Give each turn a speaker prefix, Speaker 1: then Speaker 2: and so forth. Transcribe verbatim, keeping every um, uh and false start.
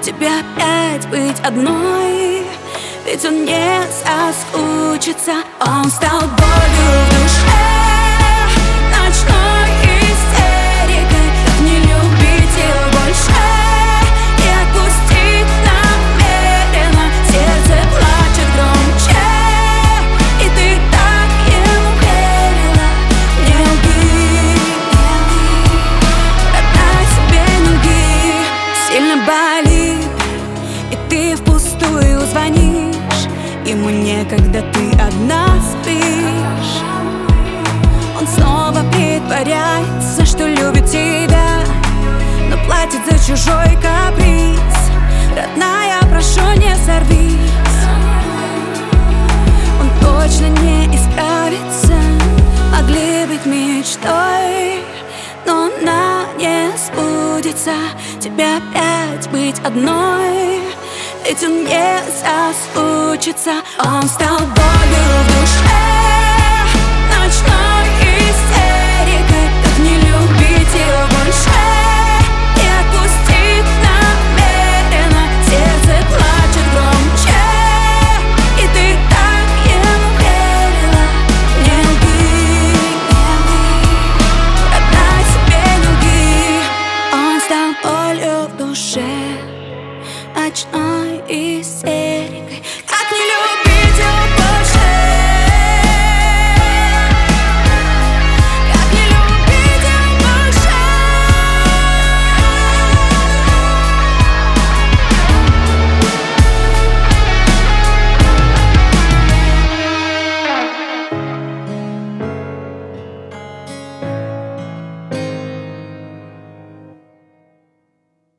Speaker 1: тебе опять быть одной. Ведь он не соскучится, он стал болью в душе, ночной истерикой. Как не любить его больше и отпустить намеренно? Сердце плачет громче, и ты так ему верила. Не лги, родная, себе не лги. Сильно болит, и ты впустую звонишь ему некогда, ты одна спишь. Он снова притворяется, что любит тебя, но платит за чужой каприз. Родная, прошу, не сорвись. Он точно не исправится. Могли быть мечтой, но она не сбудется. Тебе опять быть одной, ведь он не соскучится. Он стал болью в душе, ночной истерикой. Как не любить его больше и отпустить намеренно? Сердце плачет громче, и ты так ему верила. Не лги, родная, себе не лги. Он стал болью в душе, ночной истерикой.